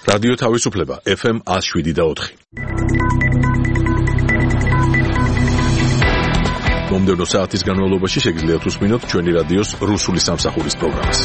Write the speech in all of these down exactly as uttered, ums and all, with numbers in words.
რადიო თავისუფლება ეფ ემ one oh seven და four. მომდევნო საათის განმავლობაში შეგიძლიათ უსმინოთ ჩვენი რადიოს რუსული სამსახურის პროგრამას.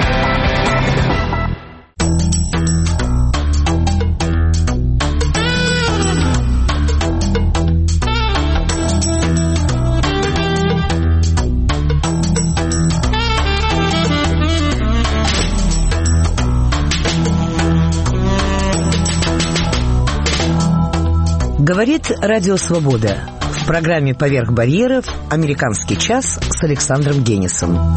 Говорит Радио Свобода. В программе «Поверх барьеров» «Американский час» с Александром Генисом.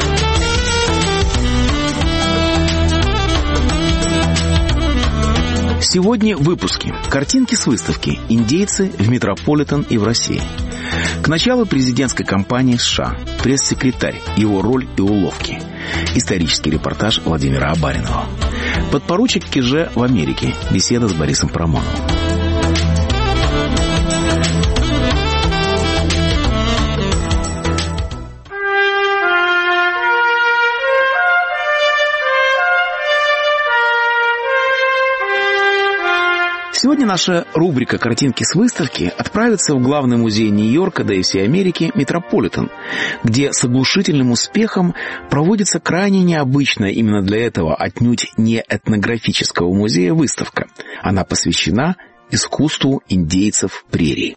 Сегодня в выпуске. Картинки с выставки «Индейцы в Метрополитен и в России». К началу президентской кампании США. Пресс-секретарь. Его роль и уловки. Исторический репортаж Владимира Абаринова. Подпоручик Киже в Америке. Беседа с Борисом Парамоновым. Сегодня наша рубрика «Картинки с выставки» отправится в главный музей Нью-Йорка, да и всей Америки, Метрополитен, где с оглушительным успехом проводится крайне необычная именно для этого отнюдь не этнографического музея выставка. Она посвящена искусству индейцев прерий.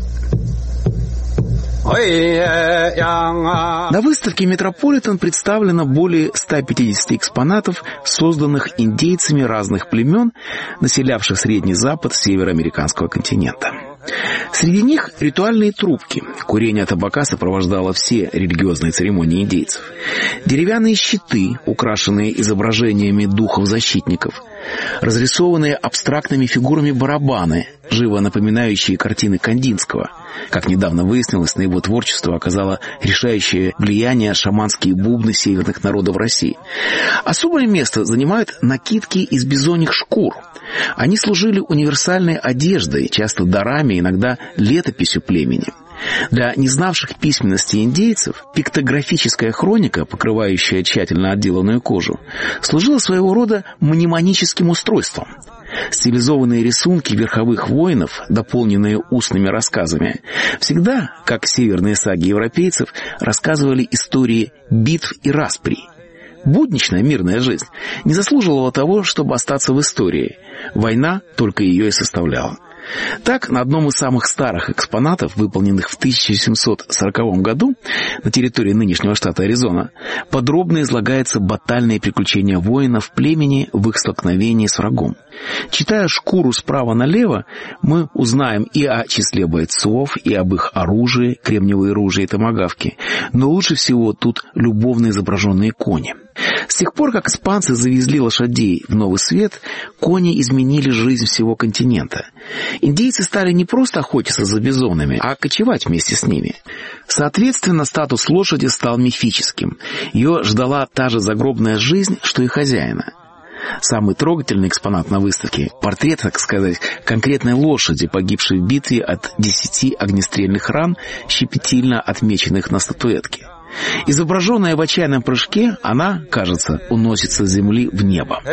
На выставке «Метрополитен» представлено более ста пятидесяти экспонатов, созданных индейцами разных племен, населявших Средний Запад североамериканского континента. Среди них ритуальные трубки. Курение табака сопровождало все религиозные церемонии индейцев. Деревянные щиты, украшенные изображениями духов-защитников. Разрисованные абстрактными фигурами барабаны, живо напоминающие картины Кандинского. Как недавно выяснилось, на его творчество оказало решающее влияние шаманские бубны северных народов России. Особое место занимают накидки из бизоньих шкур. Они служили универсальной одеждой, часто дарами, иногда летописью племени. Для незнавших письменности индейцев пиктографическая хроника, покрывающая тщательно отделанную кожу, служила своего рода мнемоническим устройством. Стилизованные рисунки верховых воинов, дополненные устными рассказами, всегда, как северные саги европейцев, рассказывали истории битв и расприй. Будничная мирная жизнь не заслуживала того, чтобы остаться в истории. Война только ее и составляла. Так, на одном из самых старых экспонатов, выполненных в тысяча семьсот сороковом году на территории нынешнего штата Аризона, подробно излагается батальные приключения воинов племени в их столкновении с врагом. Читая шкуру справа налево, мы узнаем и о числе бойцов, и об их оружии, кремниевые ружья и томагавки, но лучше всего тут любовно изображенные кони. С тех пор, как испанцы завезли лошадей в Новый Свет, кони изменили жизнь всего континента. Индейцы стали не просто охотиться за бизонами, а кочевать вместе с ними. Соответственно, статус лошади стал мифическим. Ее ждала та же загробная жизнь, что и хозяина. Самый трогательный экспонат на выставке – портрет, так сказать, конкретной лошади, погибшей в битве от десяти огнестрельных ран, щепетильно отмеченных на статуэтке. Изображенная в отчаянном прыжке, она, кажется, уносится с земли в небо.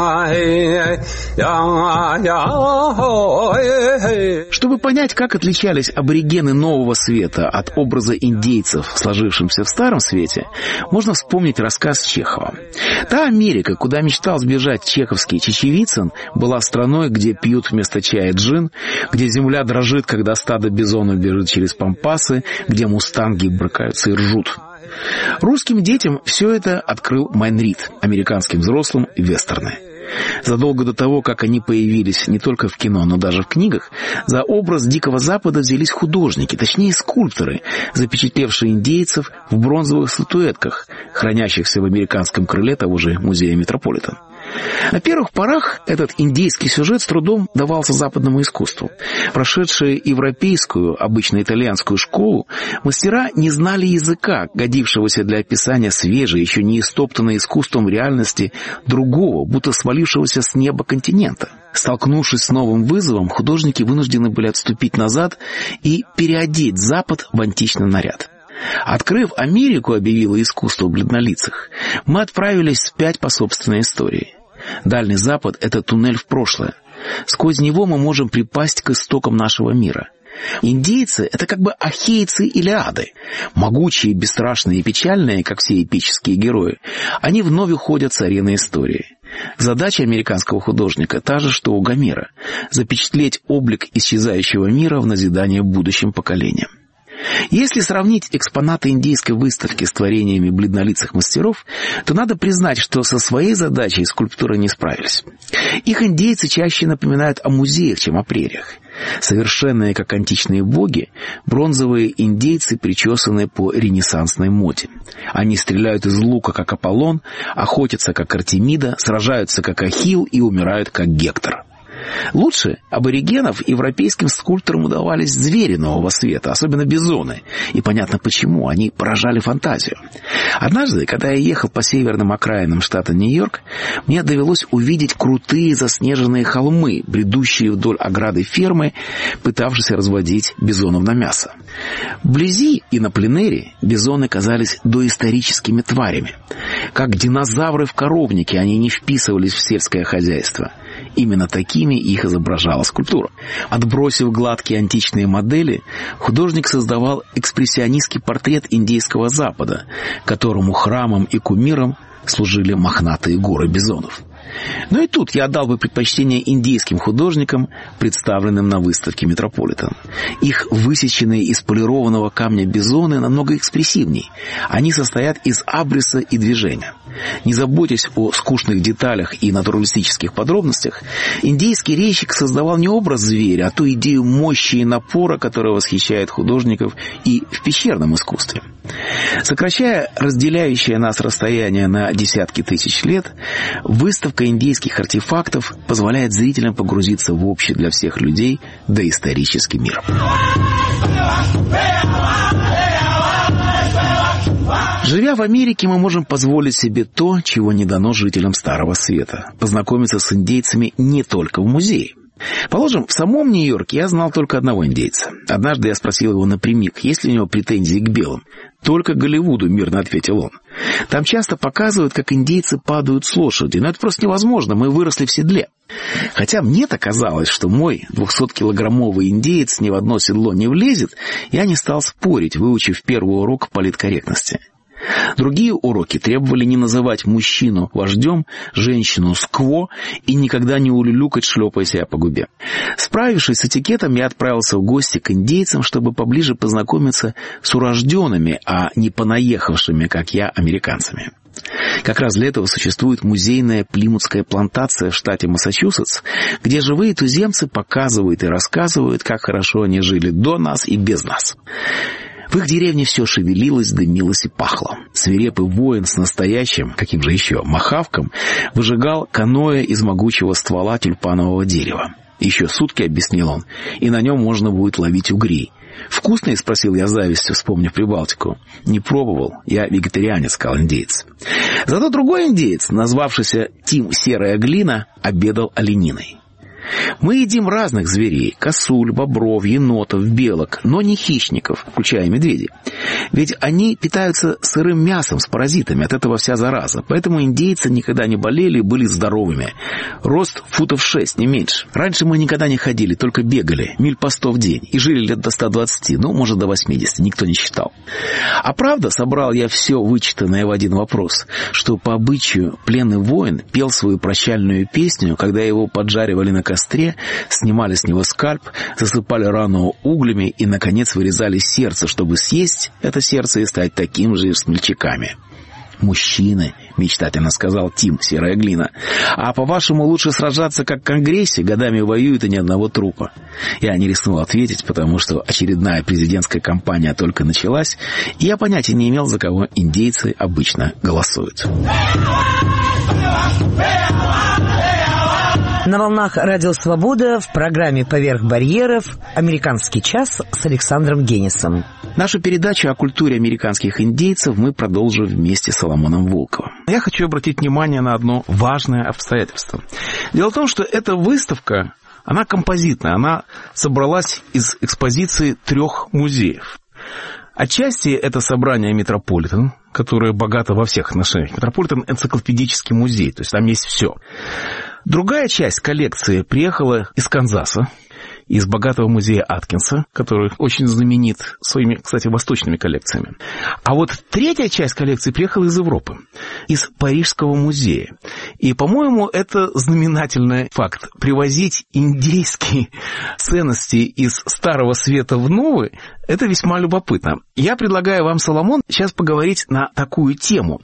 Чтобы понять, как отличались аборигены Нового Света от образа индейцев, сложившимся в Старом Свете, можно вспомнить рассказ Чехова. Та Америка, куда мечтал сбежать чеховский Чечевицын, была страной, где пьют вместо чая джин, где земля дрожит, когда стадо бизонов бежит через пампасы, где мустанги брыкаются и ржут. Русским детям все это открыл Майн Рид, американским взрослым — вестерны. Задолго до того, как они появились не только в кино, но даже в книгах, за образ Дикого Запада взялись художники, точнее скульпторы, запечатлевшие индейцев в бронзовых статуэтках, хранящихся в американском крыле того же музея Метрополитен. На первых порах этот индейский сюжет с трудом давался западному искусству. Прошедшие европейскую, обычно итальянскую школу, мастера не знали языка, годившегося для описания свежей, еще не истоптанной искусством реальности другого, будто свалившегося с неба континента. Столкнувшись с новым вызовом, художники вынуждены были отступить назад и переодеть Запад в античный наряд. Открыв Америку, объявило искусство бледнолицых, мы отправились вспять по собственной истории. Дальний Запад — это туннель в прошлое. Сквозь него мы можем припасть к истокам нашего мира. Индейцы — это как бы ахейцы или ады. Могучие, бесстрашные и печальные, как все эпические герои, они вновь уходят с арены истории. Задача американского художника та же, что у Гомера – запечатлеть облик исчезающего мира в назидание будущим поколениям. Если сравнить экспонаты индейской выставки с творениями бледнолицых мастеров, то надо признать, что со своей задачей скульптуры не справились. Их индейцы чаще напоминают о музеях, чем о прериях. Совершенные, как античные боги, бронзовые индейцы, причесанные по ренессансной моде. Они стреляют из лука, как Аполлон, охотятся, как Артемида, сражаются, как Ахилл и умирают, как Гектор. Лучше аборигенов европейским скульпторам удавались звери нового света, особенно бизоны. И понятно почему, они поражали фантазию. Однажды, когда я ехал по северным окраинам штата Нью-Йорк, мне довелось увидеть крутые заснеженные холмы, бредущие вдоль ограды фермы, пытавшиеся разводить бизонов на мясо. Вблизи и на пленэре бизоны казались доисторическими тварями. Как динозавры в коровнике, они не вписывались в сельское хозяйство. Именно такими их изображала скульптура. Отбросив гладкие античные модели, художник создавал экспрессионистский портрет индейского Запада, которому храмом и кумиром служили мохнатые горы бизонов. Но и тут я отдал бы предпочтение индейским художникам, представленным на выставке Метрополитен. Их высеченные из полированного камня бизоны намного экспрессивней. Они состоят из абриса и движения. Не заботясь о скучных деталях и натуралистических подробностях, индейский резчик создавал не образ зверя, а ту идею мощи и напора, которая восхищает художников и в пещерном искусстве. Сокращая разделяющее нас расстояние на десятки тысяч лет, выставка индейских артефактов позволяет зрителям погрузиться в общий для всех людей доисторический мир. Живя в Америке, мы можем позволить себе то, чего не дано жителям Старого Света – познакомиться с индейцами не только в музее. Положим, в самом Нью-Йорке я знал только одного индейца. Однажды я спросил его напрямик, есть ли у него претензии к белым. «Только Голливуду», — мирно ответил он. «Там часто показывают, как индейцы падают с лошади, но это просто невозможно, мы выросли в седле». Хотя мне-то казалось, что мой двухсоткилограммовый индеец ни в одно седло не влезет, я не стал спорить, выучив первый урок политкорректности. Другие уроки требовали не называть мужчину вождем, женщину скво и никогда не улюлюкать, шлепая себя по губе. Справившись с этикетом, я отправился в гости к индейцам, чтобы поближе познакомиться с урожденными, а не понаехавшими, как я, американцами. Как раз для этого существует музейная плимутская плантация в штате Массачусетс, где живые туземцы показывают и рассказывают, как хорошо они жили до нас и без нас. В их деревне все шевелилось, дымилось и пахло. Свирепый воин с настоящим, каким же еще, махавком, выжигал каноэ из могучего ствола тюльпанового дерева. Еще сутки, объяснил он, и на нем можно будет ловить угрей. «Вкусный?» — спросил я завистью, вспомнив Прибалтику. «Не пробовал. Я вегетарианец», — сказал индеец. Зато другой индеец, назвавшийся Тим Серая Глина, обедал олениной. Мы едим разных зверей – косуль, бобров, енотов, белок, но не хищников, включая медведей. Ведь они питаются сырым мясом с паразитами, от этого вся зараза. Поэтому индейцы никогда не болели и были здоровыми. Рост футов шесть, не меньше. Раньше мы никогда не ходили, только бегали, миль по сто в день. И жили лет до ста двадцати, ну, может, до восьмидесяти, никто не считал. А правда, собрал я все вычитанное в один вопрос, что по обычаю пленный воин пел свою прощальную песню, когда его поджаривали на костре, снимали с него скальп, засыпали рану углями и, наконец, вырезали сердце, чтобы съесть это сердце и стать таким же смельчаками. «Мужчины», — мечтательно сказал Тим Серая Глина. «А по-вашему лучше сражаться, как в Конгрессе, годами воюют и ни одного трупа?» Я не рискнул ответить, потому что очередная президентская кампания только началась, и я понятия не имел, за кого индейцы обычно голосуют. На волнах Радио Свобода в программе «Поверх барьеров» «Американский час» с Александром Генисом. Нашу передачу о культуре американских индейцев мы продолжим вместе с Соломоном Волковым. Я хочу обратить внимание на одно важное обстоятельство. Дело в том, что эта выставка, она композитная, она собралась из экспозиции трех музеев. Отчасти это собрание «Метрополитен», которое богато во всех отношениях. «Метрополитен» — энциклопедический музей, то есть там есть все. Другая часть коллекции приехала из Канзаса, из богатого музея Аткинса, который очень знаменит своими, кстати, восточными коллекциями. А вот третья часть коллекции приехала из Европы, из Парижского музея. И, по-моему, это знаменательный факт. Привозить индейские ценности из Старого Света в Новый – это весьма любопытно. Я предлагаю вам, Соломон, сейчас поговорить на такую тему.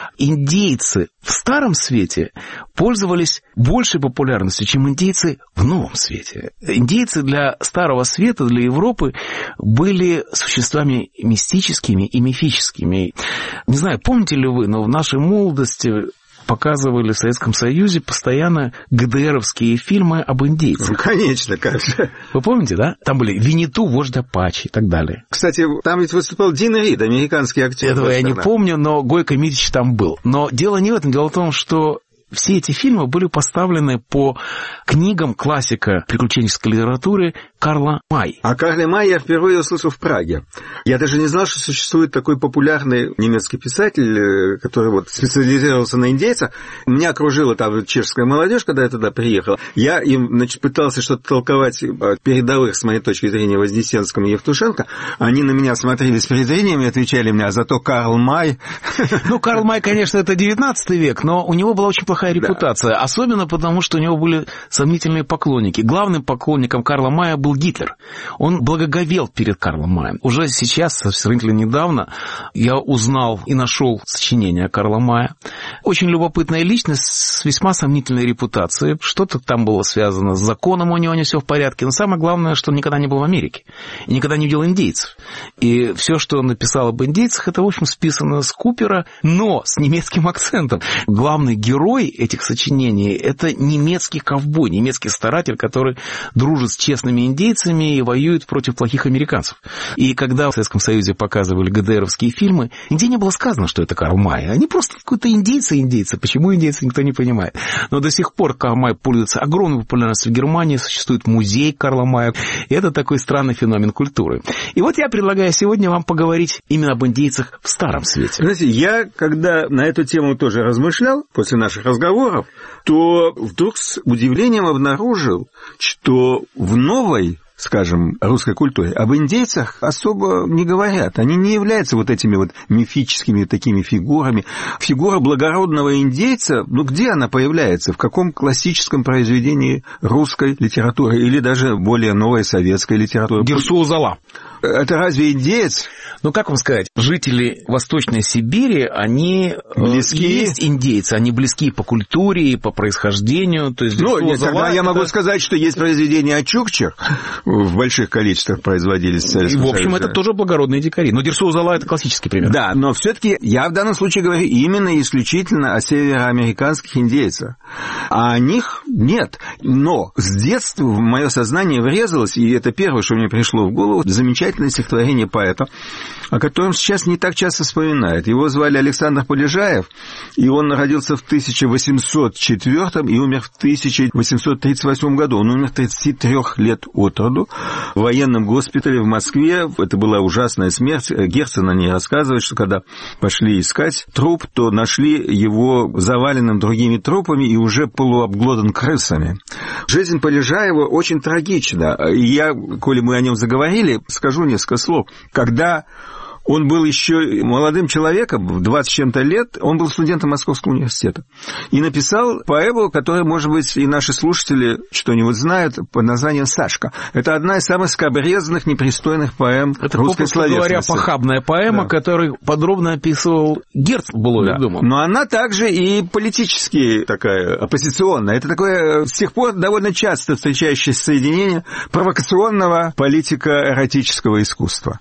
Индейцы в Старом Свете пользовались большей популярностью, чем индейцы в Новом Свете. Индейцы для Старого Света, для Европы были существами мистическими и мифическими. Не знаю, помните ли вы, но в нашей молодости показывали в Советском Союзе постоянно ГДРовские фильмы об индейцах. Ну, конечно, как же. Вы помните, да? Там были Винниту, вождь Апачи и так далее. Кстати, там ведь выступал Дин Рид, американский актер. Этого я не помню, но Гойко Митич там был. Но дело не в этом. Дело в том, что все эти фильмы были поставлены по книгам классика приключенческой литературы Карла Май. О Карле Май я впервые услышал в Праге. Я даже не знал, что существует такой популярный немецкий писатель, который вот специализировался на индейцах. Меня окружила там чешская молодежь, когда я туда приехал. Я им, значит, пытался что-то толковать о передовых, с моей точки зрения, Вознесенском и Евтушенко. Они на меня смотрели с презрением и отвечали мне, а зато Карл Май... Ну, Карл Май, конечно, это девятнадцатый век, но у него была очень плохая репутация, да. Особенно потому, что у него были сомнительные поклонники. Главным поклонником Карла Мая был Гитлер. Он благоговел перед Карлом Маем. Уже сейчас, сравнительно недавно, я узнал и нашел сочинение Карла Мая. Очень любопытная личность с весьма сомнительной репутацией. Что-то там было связано с законом, у него не все в порядке. Но самое главное, что он никогда не был в Америке. И никогда не видел индейцев. И все, что он написал об индейцах, это, в общем, списано с Купера, но с немецким акцентом. Главный герой этих сочинений – это немецкий ковбой, немецкий старатель, который дружит с честными индейцами и воюет против плохих американцев. И когда в Советском Союзе показывали ГДРовские фильмы, нигде не было сказано, что это Карл Май. Они просто какой-то индейцы-индейцы. Почему индейцы, никто не понимает. Но до сих пор Карл Май пользуется огромной популярностью в Германии, существует музей Карла Мая. И это такой странный феномен культуры. И вот я предлагаю сегодня вам поговорить именно об индейцах в Старом Свете. Знаете, я, когда на эту тему тоже размышлял, после наших разговоров, то вдруг с удивлением обнаружил, что в новой, скажем, русской культуре об индейцах особо не говорят. Они не являются вот этими вот мифическими такими фигурами. Фигура благородного индейца, ну где она появляется? В каком классическом произведении русской литературы или даже более новой советской литературы? Дерсу-Узала. Это разве индеец? Ну, как вам сказать, жители Восточной Сибири, они близкие. Есть индейцы, они близки по культуре, по происхождению. То есть, ну, нет, тогда я это... могу сказать, что есть произведения о чукчах, в больших количествах производились. И, в общем, это тоже благородные дикари. Но Дерсу-Узала – это классический пример. Да, но все-таки я в данном случае говорю именно исключительно о североамериканских индейцах. А о них нет. Но с детства в мое сознание врезалось, и это первое, что мне пришло в голову, замечательное стихотворение поэта, о котором сейчас не так часто вспоминают. Его звали Александр Полежаев, и он родился в тысяча восемьсот четвёртом и умер в тысяча восемьсот тридцать восьмом году. Он умер тридцати трёх лет от роду в военном госпитале в Москве. Это была ужасная смерть. Герцен о ней рассказывает, что когда пошли искать труп, то нашли его заваленным другими трупами и уже полуобглодан крысами. Жизнь Полежаева очень трагична. И я, коли мы о нем заговорили, скажу несколько слов. Когда он был еще молодым человеком, в двадцать с чем-то лет, он был студентом Московского университета. И написал поэму, которую, может быть, и наши слушатели что-нибудь знают, под названием «Сашка». Это одна из самых скабрезных, непристойных поэм это, русской словесности. Это, говоря, похабная поэма, да. Которую подробно описывал Герц было, да. я думаю. Но она также и политически такая, оппозиционная. Это такое с тех пор довольно часто встречающееся соединение провокационного политико-эротического искусства.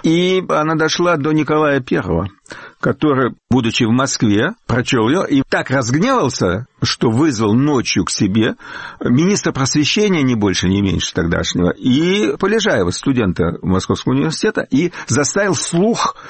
И она даже дошла до Николая Первого, который, будучи в Москве, прочел ее и так разгневался, что вызвал ночью к себе министра просвещения, не больше, не меньше тогдашнего, и Полежаева, студента Московского университета, и заставил вслух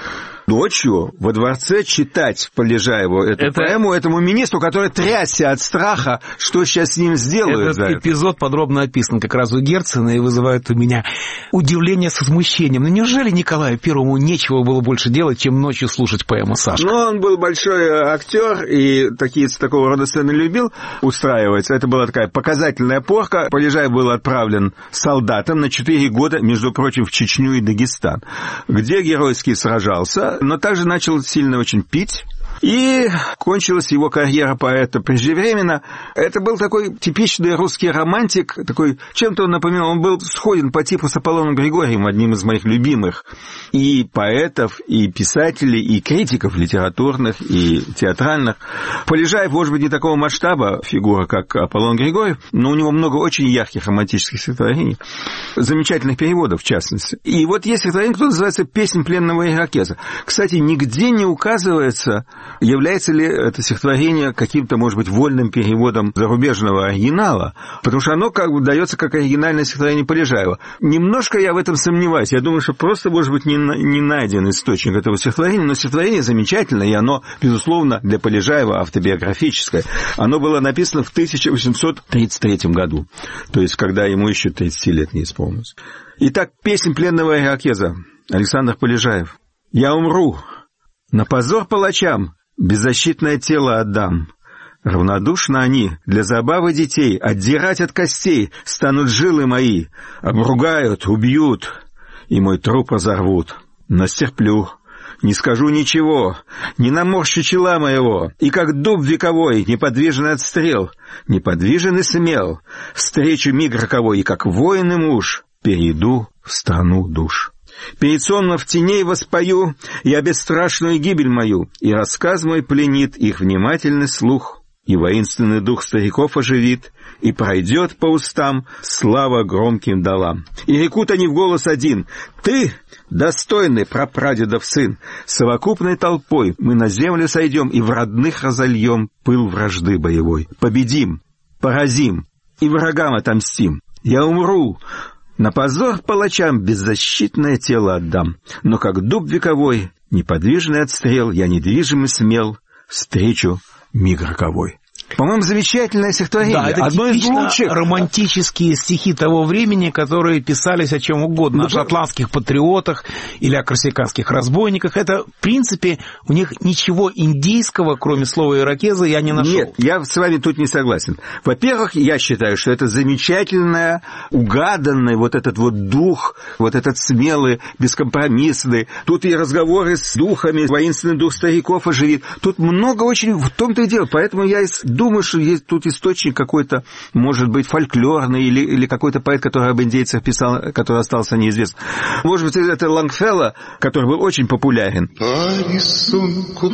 ночью во дворце читать Полежаеву эту это... поэму этому министру, который трясся от страха, что сейчас с ним сделают. Этот эпизод подробно описан как раз у Герцена и вызывает у меня удивление с возмущением. Ну неужели Николаю Первому нечего было больше делать, чем ночью слушать поэму Сашка? Ну, он был большой актер и такие, такого рода сцены любил устраивать. Это была такая показательная порка. Полежаев был отправлен солдатом на четыре года, между прочим, в Чечню и Дагестан, где геройски сражался, но также начал сильно очень пить. И кончилась его карьера поэта преждевременно. Это был такой типичный русский романтик, такой, чем-то он напоминал, он был сходен по типу с Аполлоном Григорьевым, одним из моих любимых и поэтов, и писателей, и критиков литературных, и театральных. Полежаев, может быть, не такого масштаба фигура, как Аполлон Григорьев, но у него много очень ярких романтических стихотворений, замечательных переводов, в частности. И вот есть стихотворение, которое называется «Песнь пленного ирокеза». Кстати, нигде не указывается, является ли это стихотворение каким-то, может быть, вольным переводом зарубежного оригинала, потому что оно как бы дается как оригинальное стихотворение Полежаева. Немножко я в этом сомневаюсь. Я думаю, что просто, может быть, не, не найден источник этого стихотворения, но стихотворение замечательное, и оно, безусловно, для Полежаева автобиографическое. Оно было написано в тысяча восемьсот тридцать третьем году, то есть когда ему еще тридцать лет не исполнилось. Итак, «Песнь пленного ирокеза», Александр Полежаев. «Я умру, на позор палачам беззащитное тело отдам. Равнодушно они для забавы детей отдирать от костей станут жилы мои, обругают, убьют, и мой труп разорвут. Но стерплю, не скажу ничего, не наморщу чела моего, и как дуб вековой, неподвижный от стрел, неподвижен и смел, встречу миг роковой, и как воин и муж перейду в страну душ. Перед сонмом в теней воспою я бесстрашную гибель мою, и рассказ мой пленит их внимательный слух, и воинственный дух стариков оживит, и пройдет по устам слава громким долам. И рекут они в голос один: «Ты, достойный прапрадедов сын, совокупной толпой мы на землю сойдем и в родных разольем пыл вражды боевой. Победим, поразим и врагам отомстим. Я умру, на позор палачам беззащитное тело отдам, но как дуб вековой, неподвижный от стрел, я недвижим и смел, встречу миг роковой». По-моему, замечательное стихотворение. Да, это одно из лучших романтические стихи того времени, которые писались о чем угодно, ну, о шотландских патриотах или о корсиканских разбойниках. Это, в принципе, у них ничего индийского, кроме слова ирокеза, я не нашел. Нет, я с вами тут не согласен. Во-первых, я считаю, что это замечательное, угаданный вот этот вот дух, вот этот смелый, бескомпромиссный. Тут и разговоры с духами, воинственный дух стариков оживит. Тут много очень, в том-то и дело. Поэтому я думаю, что есть тут источник какой-то, может быть, фольклорный, или, или какой-то поэт, который об индейцах писал, который остался неизвестным. Может быть, это Лонгфелло, который был очень популярен. По рисунку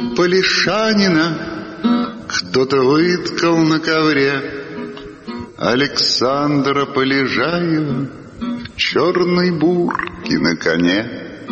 Полишанина кто-то выткал на ковре Александра Полежаева в черной бурке на коне.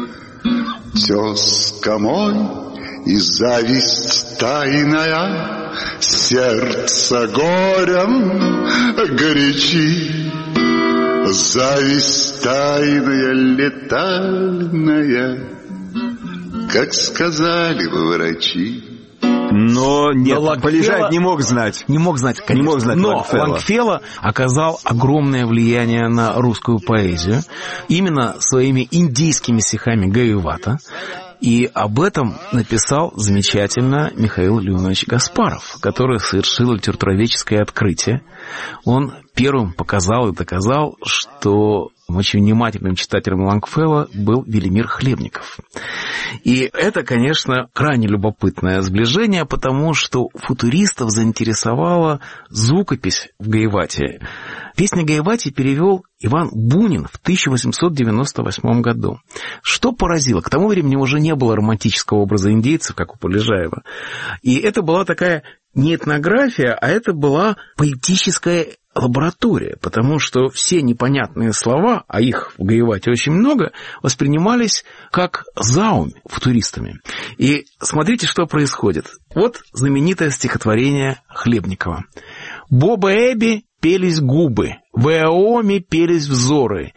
Тезка мой и зависть тайная сердце горем горячи, зависть тайная летальная, как сказали бы врачи. Но нет, но Полежаев не мог знать. Не мог знать, конечно. Не мог знать но Лонгфелло. Лонгфелло оказал огромное влияние на русскую поэзию именно своими индийскими стихами Гаевата. И об этом написал замечательно Михаил Леонович Гаспаров, который совершил литературоведческое открытие. Он первым показал и доказал, что очень внимательным читателем Лонгфелло был Велимир Хлебников. И это, конечно, крайне любопытное сближение, потому что футуристов заинтересовала звукопись в Гаевате. Песни Гаевати перевел Иван Бунин в тысяча восемьсот девяносто восьмом году. Что поразило? К тому времени уже не было романтического образа индейцев, как у Полежаева. И это была такая не этнография, а это была поэтическая лаборатория, потому что все непонятные слова, а их в Гаевате очень много, воспринимались как заумь футуристами. И смотрите, что происходит. Вот знаменитое стихотворение Хлебникова. «Боба Эби пелись губы, в Эоме пелись взоры,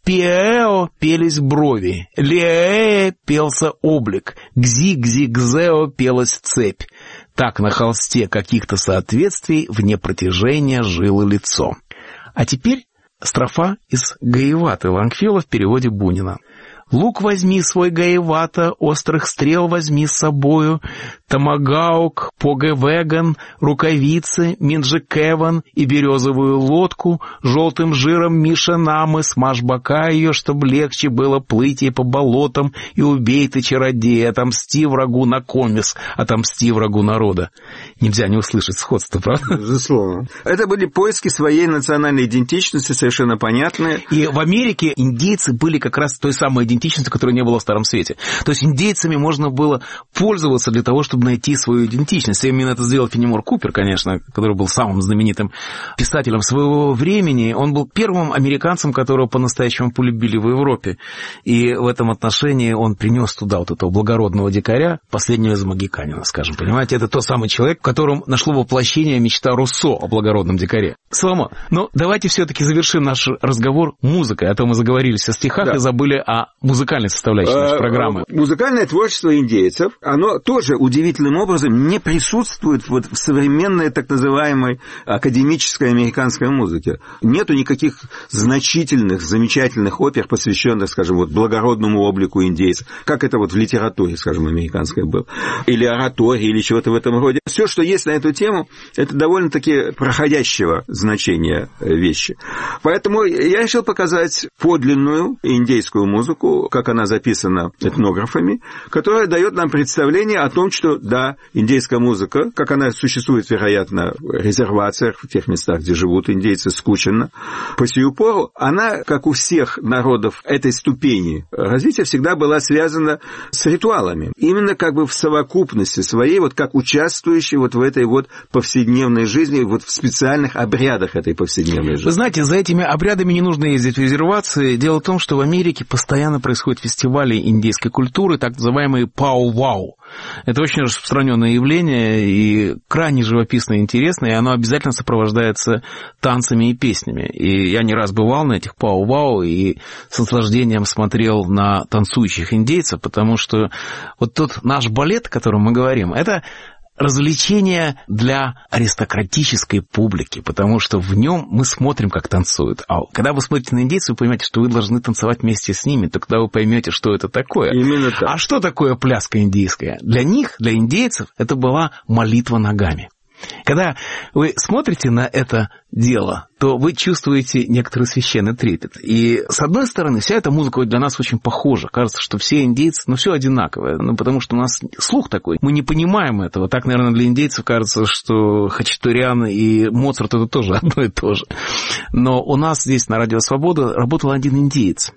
Пиэо пелись брови, лиээ пелся облик, гзи-гзи-гзео пелась цепь. Так на холсте каких-то соответствий вне протяжения жило лицо. А теперь строфа из Гаеваты Лонгфелло в переводе Бунина. «Лук возьми свой, Гаевата, острых стрел возьми с собою, томагаук, погевеган, рукавицы, минджикеван и березовую лодку, желтым жиром Миша намы, смажь бока ее, чтоб легче было плыть ей по болотам, и убей ты чародея, отомсти врагу на комис, отомсти врагу народа». Нельзя не услышать сходство, правда? Безусловно. Это были поиски своей национальной идентичности, совершенно понятные. И в Америке индейцы были как раз той самой идентичностью, которой не было в Старом Свете. То есть индейцами можно было пользоваться для того, чтобы найти свою идентичность. И именно это сделал Фенимор Купер, конечно, который был самым знаменитым писателем своего времени. Он был первым американцем, которого по-настоящему полюбили в Европе. И в этом отношении он принес туда вот этого благородного дикаря, последнего из магиканина, скажем. Понимаете, это тот самый человек, в котором нашло воплощение мечта Руссо о благородном дикаре. Соломон, ну давайте все-таки завершим наш разговор музыкой. А то мы заговорились о стихах, да, и забыли о музыкальной составляющей нашей программы. Музыкальное творчество индейцев, оно тоже удивительным образом не присутствует вот в современной так называемой академической американской музыке. Нету никаких значительных, замечательных опер, посвященных, скажем, вот благородному облику индейцев, как это вот в литературе, скажем, американской было, или оратории, или чего-то в этом роде. Все, что есть на эту тему, это довольно-таки проходящего значения вещи. Поэтому я решил показать подлинную индейскую музыку, как она записана этнографами, которая дает нам представление о том, что, да, индейская музыка, как она существует, вероятно, в резервациях, в тех местах, где живут индейцы, скученно, по сию пору, она, как у всех народов этой ступени развития, всегда была связана с ритуалами. Именно как бы в совокупности своей, вот как участвующей вот в этой вот повседневной жизни, вот в специальных обрядах этой повседневной жизни. Вы знаете, за этими обрядами не нужно ездить в резервации. Дело в том, что в Америке постоянно происходят фестивали индейской культуры, так называемые пау-вау. Это очень распространенное явление и крайне живописное и интересное, и оно обязательно сопровождается танцами и песнями. И я не раз бывал на этих пау-вау и с наслаждением смотрел на танцующих индейцев, потому что вот тот наш балет, о котором мы говорим, это развлечение для аристократической публики, потому что в нем мы смотрим, как танцуют. А когда вы смотрите на индейцев, вы понимаете, что вы должны танцевать вместе с ними, то когда вы поймете, что это такое. Именно так. А что такое пляска индейская? Для них, для индейцев, это была молитва ногами. Когда вы смотрите на это дело, то вы чувствуете некоторый священный трепет. И, с одной стороны, вся эта музыка для нас очень похожа. Кажется, что все индейцы, ну, все одинаковое. Ну, потому что у нас слух такой. Мы не понимаем этого. Так, наверное, для индейцев кажется, что Хачатурян и Моцарт — это тоже одно и то же. Но у нас здесь на Радио Свобода работал один индеец.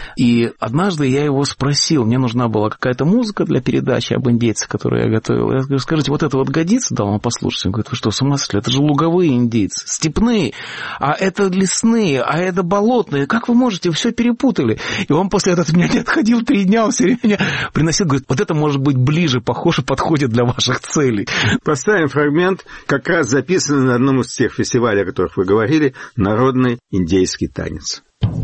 И однажды я его спросил, мне нужна была какая-то музыка для передачи об индейцах, которую я готовил. Я говорю, скажите, вот это вот годится? Дал он послушать. Он говорит, вы что, с ума сошли? Это же луговые индейцы, степные. А это лесные, а это болотные. Как вы можете? Вы все перепутали. И он после этого от меня не отходил три дня, он все время меня приносил, говорит, вот это может быть ближе, похоже, подходит для ваших целей. Поставим фрагмент, как раз записанный на одном из тех фестивалей, о которых вы говорили, народный индейский танец.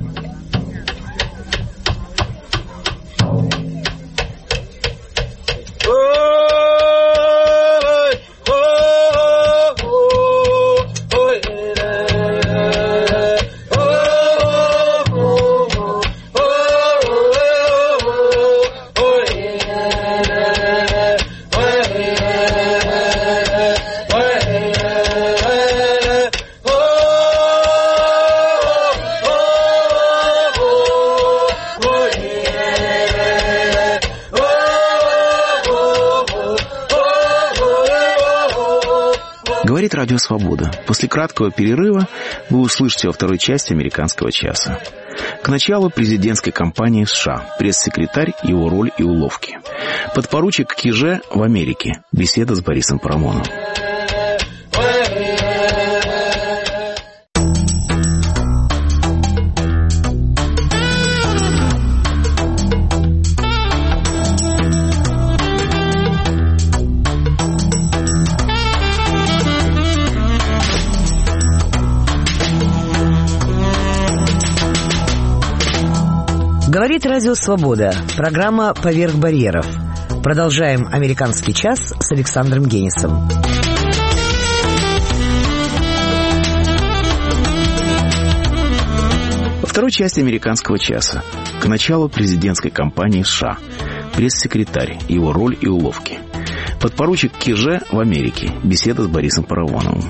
Говорит Радио Свобода. После краткого перерыва вы услышите во второй части «Американского часа». К началу президентской кампании в США. Пресс-секретарь, его роль и уловки. Подпоручик Киже в Америке. Беседа с Борисом Парамоновым. Говорит Радио Свобода. Программа «Поверх барьеров». Продолжаем «Американский час» с Александром Генисом. Во второй части «Американского часа» к началу президентской кампании США. Пресс-секретарь, его роль и уловки. Подпоручик Киже в Америке. Беседа с Борисом Паравоновым.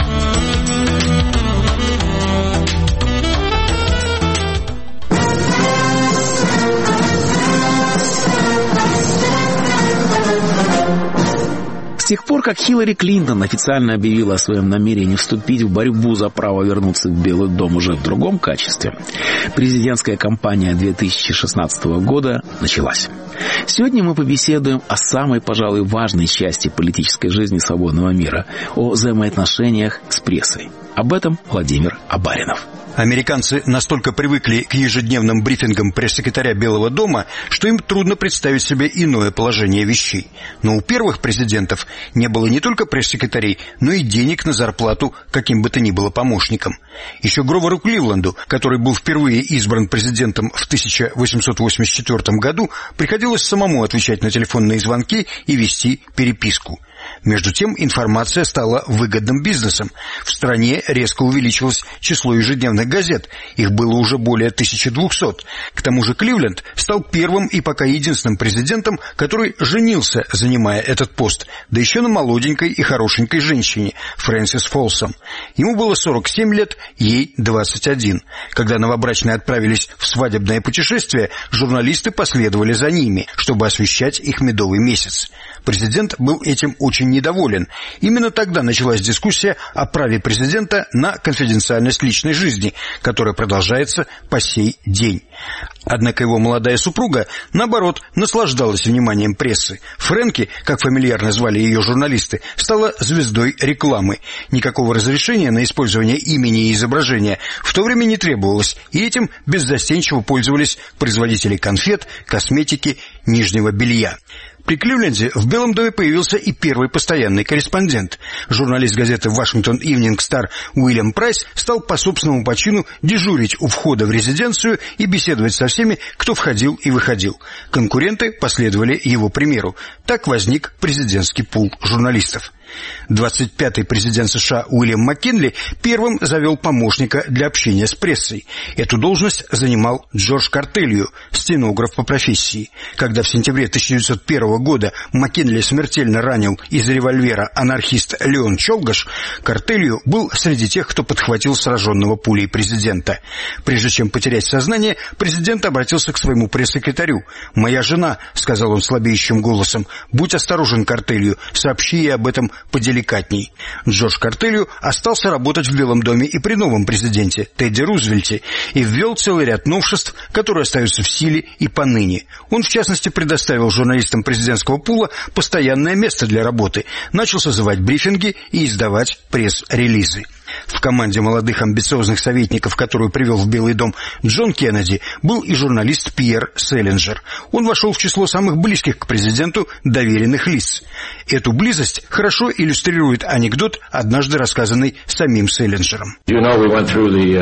С тех пор, как Хиллари Клинтон официально объявила о своем намерении вступить в борьбу за право вернуться в Белый дом уже в другом качестве, президентская кампания две тысячи шестнадцатого года началась. Сегодня мы побеседуем о самой, пожалуй, важной части политической жизни свободного мира, о взаимоотношениях с прессой. Об этом Владимир Абаринов. Американцы настолько привыкли к ежедневным брифингам пресс-секретаря Белого дома, что им трудно представить себе иное положение вещей. Но у первых президентов не было не только пресс-секретарей, но и денег на зарплату каким бы то ни было помощникам. Еще Гроверу Кливленду, который был впервые избран президентом в тысяча восемьсот восемьдесят четвёртом году, приходилось самому отвечать на телефонные звонки и вести переписку. Между тем, информация стала выгодным бизнесом. В стране резко увеличилось число ежедневных газет. Их было уже более тысячи двухсот. К тому же Кливленд стал первым и пока единственным президентом, который женился, занимая этот пост, да еще на молоденькой и хорошенькой женщине, Фрэнсис Фолсом. Ему было сорок семь лет, ей двадцать один. Когда новобрачные отправились в свадебное путешествие, журналисты последовали за ними, чтобы освещать их медовый месяц. Президент был этим очень недоволен. Именно тогда началась дискуссия о праве президента на конфиденциальность личной жизни, которая продолжается по сей день. Однако его молодая супруга, наоборот, наслаждалась вниманием прессы. Фрэнки, как фамильярно звали ее журналисты, стала звездой рекламы. Никакого разрешения на использование имени и изображения в то время не требовалось, и этим беззастенчиво пользовались производители конфет, косметики, нижнего белья. При Кливленде в Белом доме появился и первый постоянный корреспондент. Журналист газеты «Вашингтон Ивнинг Стар» Уильям Прайс стал по собственному почину дежурить у входа в резиденцию и беседовать со всеми, кто входил и выходил. Конкуренты последовали его примеру. Так возник президентский пул журналистов. двадцать пятый президент США Уильям Маккинли первым завел помощника для общения с прессой. Эту должность занимал Джордж Картелью, стенограф по профессии. Когда в сентябре тысяча девятьсот первого года Маккинли смертельно ранил из револьвера анархист Леон Чолгаш, Картелью был среди тех, кто подхватил сраженного пулей президента. Прежде чем потерять сознание, президент обратился к своему пресс-секретарю. «Моя жена», — сказал он слабеющим голосом, — «будь осторожен, Картелью, сообщи ей об этом поделикатней». Джордж Картелью остался работать в Белом доме и при новом президенте Тедди Рузвельте и ввел целый ряд новшеств, которые остаются в силе и поныне. Он, в частности, предоставил журналистам президентского пула постоянное место для работы, начал созывать брифинги и издавать пресс-релизы. В команде молодых амбициозных советников, которую привел в Белый дом Джон Кеннеди, был и журналист Пьер Селлинджер. Он вошел в число самых близких к президенту доверенных лиц. Эту близость хорошо иллюстрирует анекдот, однажды рассказанный самим Селлинджером. You know, we went through the,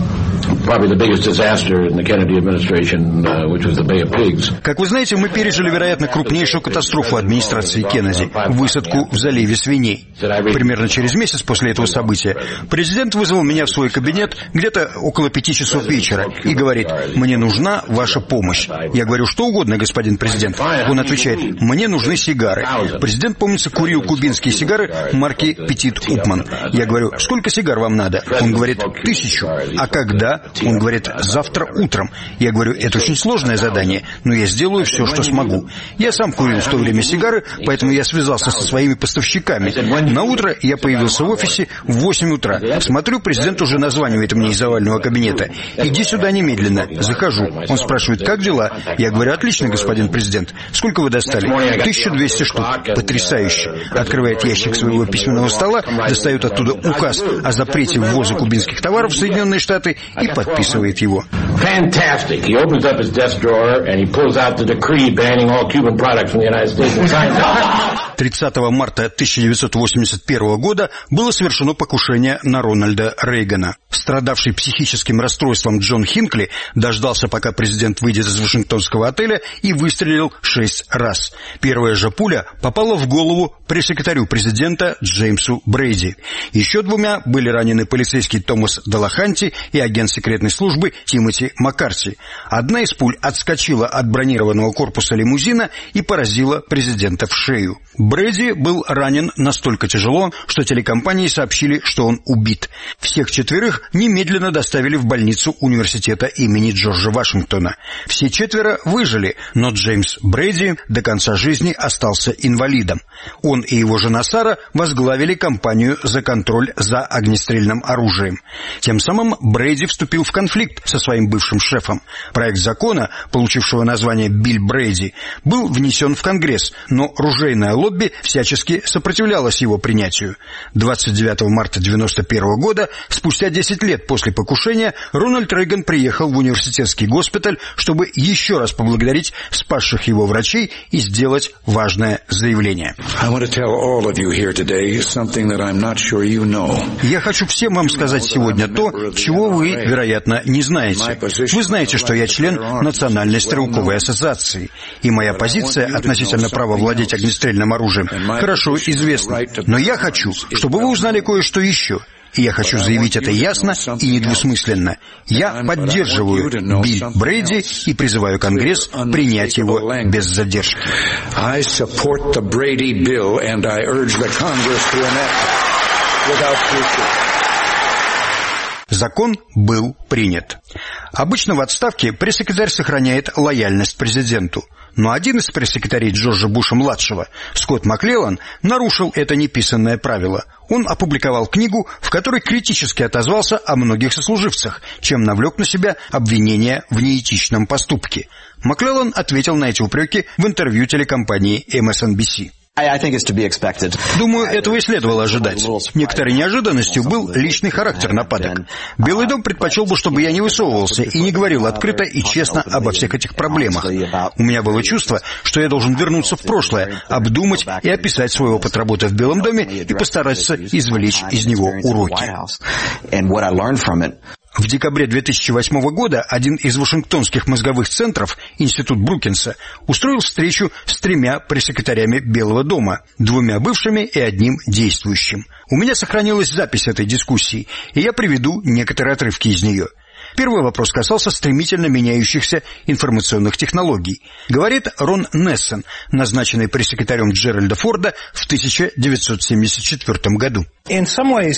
uh, probably the biggest disaster in the Kennedy administration, uh, which was the Bay of Pigs. Как вы знаете, мы пережили, вероятно, крупнейшую катастрофу администрации Кеннеди – высадку в заливе свиней. Примерно через месяц после этого события президент вызвал меня в свой кабинет где-то около пяти часов вечера и говорит: «Мне нужна ваша помощь». Я говорю: «Что угодно, господин президент». Он отвечает: «Мне нужны сигары». Президент, помнится, курил кубинские сигары марки Petit Upmann. Я говорю: «Сколько сигар вам надо?» Он говорит: «Тысячу». «А когда?» Он говорит: «Завтра утром». Я говорю: «Это очень сложное задание, но я сделаю все, что смогу». Я сам курил в то время сигары, поэтому я связался со своими поставщиками. На утро я появился в офисе в восемь утра. Смотрю, президент уже названивает мне из овального кабинета: «Иди сюда немедленно». Захожу. Он спрашивает: «Как дела?» Я говорю: «Отлично, господин президент». «Сколько вы достали?» «тысяча двести штук». «Потрясающе». Открывает ящик своего письменного стола, достает оттуда указ о запрете ввоза кубинских товаров в Соединенные Штаты и подписывает его. Fantastic. He opens up his desk drawer and he pulls out the decree banning all Cuban products from the United States and signs it. тридцатого марта тысяча девятьсот восемьдесят первого года было совершено покушение на Рональда Рейгана. Страдавший психическим расстройством Джон Хинкли дождался, пока президент выйдет из Вашингтонского отеля, и выстрелил шесть раз. Первая же пуля попала в голову пресс-секретарю президента Джеймсу Брейди. Еще двумя были ранены полицейский Томас Делаханти и агент секретной службы Тимоти Маккарти. Одна из пуль отскочила от бронированного корпуса лимузина и поразила президента в шею. Брейди был ранен настолько тяжело, что телекомпании сообщили, что он убит. Всех четверых немедленно доставили в больницу университета имени Джорджа Вашингтона. Все четверо выжили, но Джеймс Брейди до конца жизни остался инвалидом. Он и его жена Сара возглавили кампанию за контроль за огнестрельным оружием. Тем самым Брейди вступил в конфликт со своим бывшим шефом. Проект закона, получившего название «Билл Брейди», был внесен в Конгресс, но ружейное лобби всячески сопротивлялось его принятию. двадцать девятого марта девяносто первого года, спустя десять лет после покушения, Рональд Рейган приехал в университетский госпиталь, чтобы еще раз поблагодарить спасших его врачей и сделать важное заявление. Я хочу всем вам сказать сегодня то, чего вы, вероятно, не знаете. Вы знаете, что я член Национальной стрелковой ассоциации, и моя позиция относительно права владеть огнестрельным оружием хорошо известна. Но я хочу, чтобы вы узнали кое-что еще. И я хочу заявить это ясно и недвусмысленно. Я поддерживаю Билл Брейди и призываю Конгресс принять его без задержки. Закон был принят. Обычно в отставке пресс-секретарь сохраняет лояльность президенту. Но один из пресс-секретарей Джорджа Буша-младшего, Скотт Маклеллан, нарушил это неписанное правило. Он опубликовал книгу, в которой критически отозвался о многих сослуживцах, чем навлек на себя обвинения в неэтичном поступке. Маклеллан ответил на эти упреки в интервью телекомпании эм эс эн би си. Думаю, этого и следовало ожидать. Некоторой неожиданностью был личный характер нападок. Белый дом предпочел бы, чтобы я не высовывался и не говорил открыто и честно обо всех этих проблемах. У меня было чувство, что я должен вернуться в прошлое, обдумать и описать свой опыт работы в Белом доме и постараться извлечь из него уроки. В декабре две тысячи восьмого года один из вашингтонских мозговых центров, Институт Брукинса, устроил встречу с тремя пресс-секретарями Белого дома, двумя бывшими и одним действующим. У меня сохранилась запись этой дискуссии, и я приведу некоторые отрывки из нее. Первый вопрос касался стремительно меняющихся информационных технологий. Говорит Рон Нессен, назначенный пресс-секретарем Джеральда Форда в тысяча девятьсот семьдесят четвёртом году. Думаю,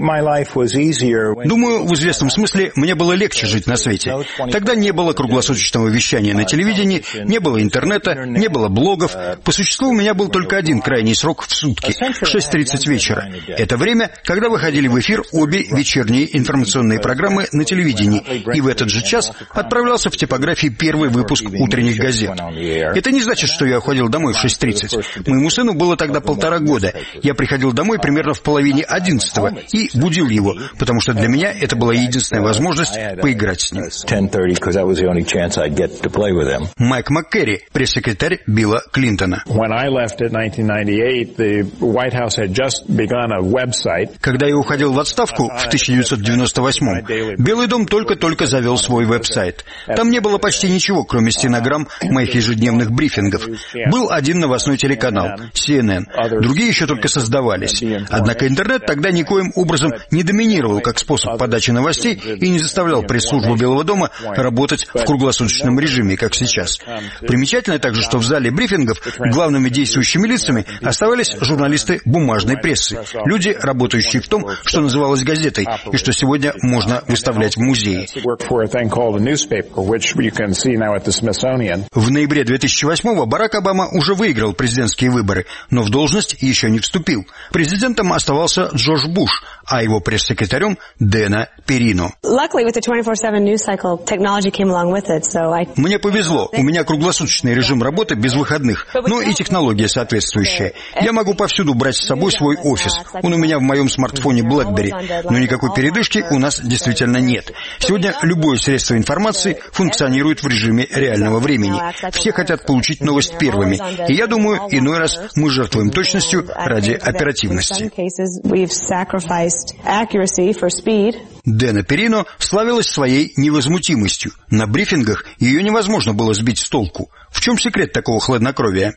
в известном смысле мне было легче жить на свете. Тогда не было круглосуточного вещания на телевидении, не было интернета, не было блогов. По существу у меня был только один крайний срок в сутки – шесть тридцать вечера. Это время, когда выходили в эфир обе вечерние информационные программы на телевидении, и в этот же час отправлялся в типографии первый выпуск утренних газет. Это не значит, что я уходил домой в шесть тридцать. Моему сыну было тогда полтора года. Я приходил домой примерно в половине одиннадцатого и будил его, потому что для меня это была единственная возможность поиграть с ним. Майк МакКерри, пресс-секретарь Билла Клинтона. Когда я уходил в отставку в тысяча девятьсот девяносто восьмом, Белый дом только-только завел свой веб-сайт. Там не было почти ничего, кроме стенограмм моих ежедневных брифингов. Был один новостной телеканал, си эн эн. Другие еще только создавались. Однако интернет тогда никоим образом не доминировал как способ подачи новостей и не заставлял пресс-службу Белого дома работать в круглосуточном режиме, как сейчас. Примечательно также, что в зале брифингов главными действующими лицами оставались журналисты бумажной прессы, люди, работающие в том, что называлось газетой, и что сегодня можно выставлять в музее. В ноябре две тысячи восьмого Барак Обама уже выиграл президентские выборы, но в должность еще не вступил. Президентом оставался Джордж Буш, а его пресс-секретарем Дэна Перино. Мне повезло, у меня круглосуточный режим работы без выходных, но и технология соответствующая. Я могу повсюду брать с собой свой офис. Он у меня в моем смартфоне BlackBerry, но никакой передышки у нас действительно нет. Сегодня любое средство информации функционирует в режиме реального времени. Все хотят получить новость первыми, и я думаю, иной раз мы жертвуем точностью ради оперативности. Дэна Перино славилась своей невозмутимостью. На брифингах ее невозможно было сбить с толку. В чем секрет такого хладнокровия?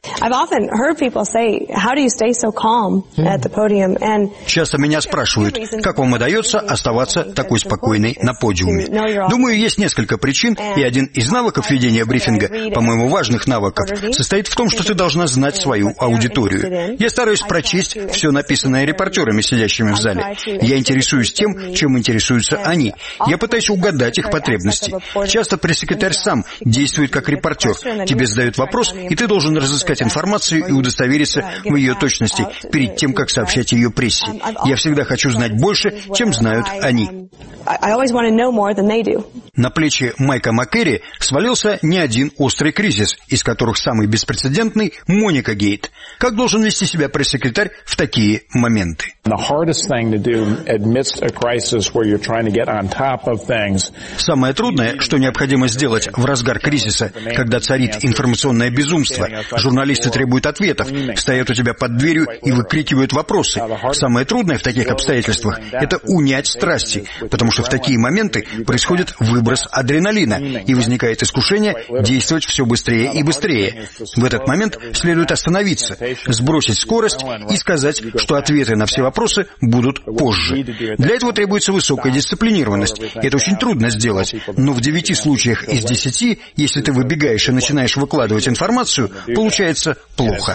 Часто меня спрашивают, как вам удается оставаться такой спокойной на подиуме. Думаю, есть несколько причин, и один из навыков ведения брифинга, по-моему, важных навыков, состоит в том, что ты должна знать свою аудиторию. Я стараюсь прочесть все написанное репортерами, сидящими в зале. Я интересуюсь тем, чем интересуются они. Я пытаюсь угадать их потребности. Часто пресс-секретарь сам действует как репортер. Тебе задают вопрос, и ты должен разыскать информацию и удостовериться в ее точности перед тем, как сообщать ее прессе. Я всегда хочу знать больше, чем знают они. На плечи Майка Маккерри свалился не один острый кризис, из которых самый беспрецедентный – Моника Гейт. Как должен вести себя пресс-секретарь в такие моменты? Самое трудное, что необходимо сделать в разгар кризиса, когда царит информационное безумство, журналисты требуют ответов, стоят у тебя под дверью и выкрикивают вопросы. Самое трудное в таких обстоятельствах – это унять страсти, потому что в такие моменты происходит выброс адреналина, и возникает искушение действовать все быстрее и быстрее. В этот момент следует остановиться, сбросить скорость и сказать, что ответы на все вопросы будут позже. Для этого требуется высокая дисциплинированность. Это очень трудно сделать, но в девяти случаях из десяти, если ты выбегаешь и начинаешь выкладывать информацию, получается плохо.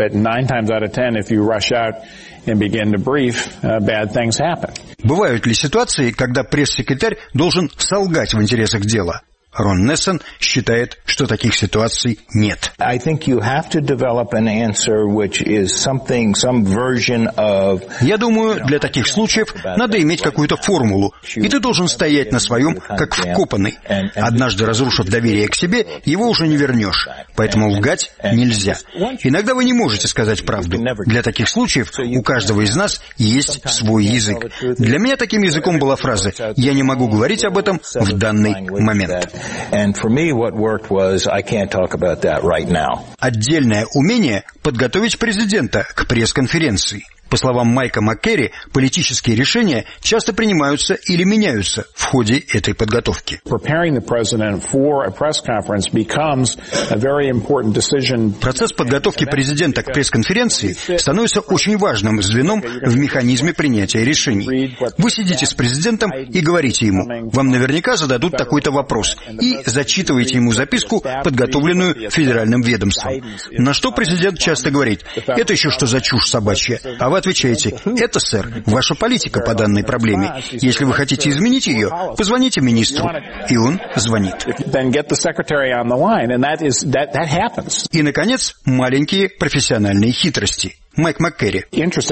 Бывают ли ситуации, когда пресс-секретарь должен солгать в интересах дела? Рон Нессон считает, что таких ситуаций нет. Я думаю, для таких случаев надо иметь какую-то формулу, и ты должен стоять на своем, как вкопанный. Однажды разрушив доверие к себе, его уже не вернешь, поэтому лгать нельзя. Иногда вы не можете сказать правду. Для таких случаев у каждого из нас есть свой язык. Для меня таким языком была фраза «Я не могу говорить об этом в данный момент». Отдельное умение подготовить президента к пресс-конференции. По словам Майка Маккерри, политические решения часто принимаются или меняются в ходе этой подготовки. Процесс подготовки президента к пресс-конференции становится очень важным звеном в механизме принятия решений. Вы сидите с президентом и говорите ему, вам наверняка зададут такой-то вопрос, и зачитываете ему записку, подготовленную федеральным ведомством. На что президент часто говорит, это еще что за чушь собачья, а вы отвечаете, это, сэр, ваша политика по данной проблеме. Если вы хотите изменить ее, позвоните министру. И он звонит. И, наконец, маленькие профессиональные хитрости. Майк Маккерри.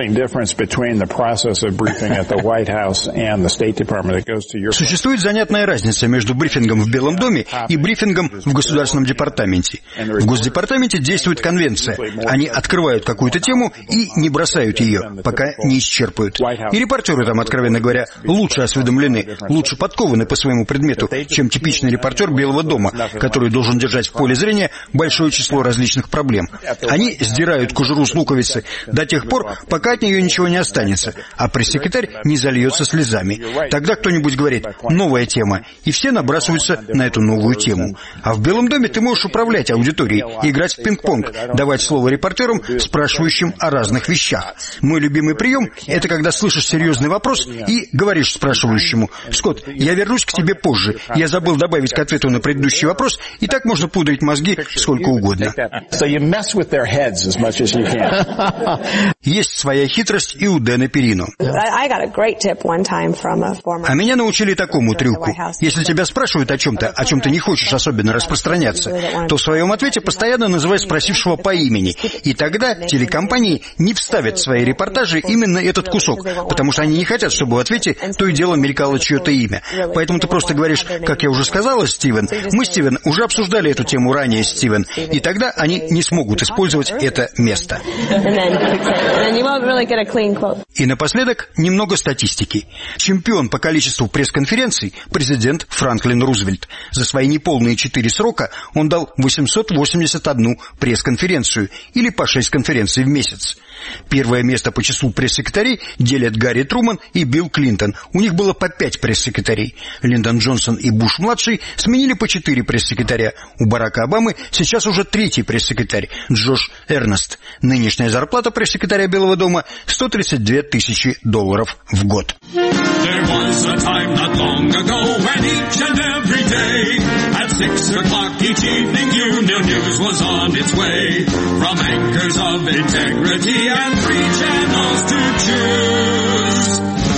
Существует занятная разница между брифингом в Белом доме и брифингом в Государственном департаменте. В Госдепартаменте действует конвенция. Они открывают какую-то тему и не бросают ее, пока не исчерпают. И репортеры там, откровенно говоря, лучше осведомлены, лучше подкованы по своему предмету, чем типичный репортер Белого дома, который должен держать в поле зрения большое число различных проблем. Они сдирают кожуру с луковицы до тех пор, пока от нее ничего не останется, а пресс-секретарь не зальется слезами. Тогда кто-нибудь говорит «новая тема», и все набрасываются на эту новую тему. А в Белом доме ты можешь управлять аудиторией, играть в пинг-понг, давать слово репортерам, спрашивающим о разных вещах. Мой любимый прием – это когда слышишь серьезный вопрос и говоришь спрашивающему «Скотт, я вернусь к тебе позже, я забыл добавить к ответу на предыдущий вопрос», и так можно пудрить мозги сколько угодно. Есть своя хитрость и у Дэна Перино. А меня научили такому трюку. Если тебя спрашивают о чем-то, о чем ты не хочешь особенно распространяться, то в своем ответе постоянно называй спросившего по имени. И тогда телекомпании не вставят в свои репортажи именно этот кусок, потому что они не хотят, чтобы в ответе то и дело мелькало чье-то имя. Поэтому ты просто говоришь: как я уже сказала, Стивен, мы, Стивен, уже обсуждали эту тему ранее, Стивен, и тогда они не смогут использовать это место. И напоследок немного статистики. Чемпион по количеству пресс-конференций президент Франклин Рузвельт. За свои неполные четыре срока он дал восемьсот восемьдесят одну пресс-конференцию, или по шесть конференций в месяц. Первое место по числу пресс-секретарей делят Гарри Труман и Билл Клинтон. У них было по пять пресс-секретарей. Линдон Джонсон и Буш-младший сменили по четыре пресс-секретаря. У Барака Обамы сейчас уже третий пресс-секретарь Джош Эрнест. Нынешняя зарплата пресс-секретаря Белого дома – сто тридцать две тысячи долларов в год. Six o'clock each evening, you knew news was on its way. From anchors of integrity and three channels to choose.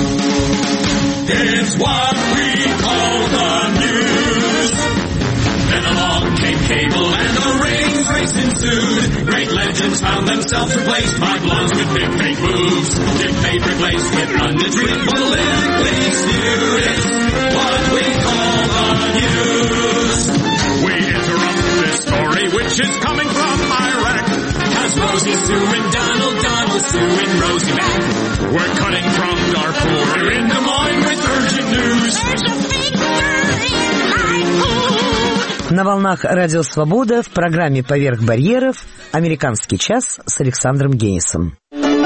It's what we call the news. Then along came cable and the ratings race ensued. Great legends found themselves replaced by blondes with big fake moves. Debate replaced with punditry, politically skewed. It's what we call the news. We interrupt this story, which is coming from Iraq. Has Rosie Sue and Donald, Donald Sue and Rosie Mac. We're cutting from Darfur. We're in Des Moines with urgent news. There's a big girl in my food. На волнах Радио Свобода в программе «Поверх барьеров» «Американский час» с Александром Генисом.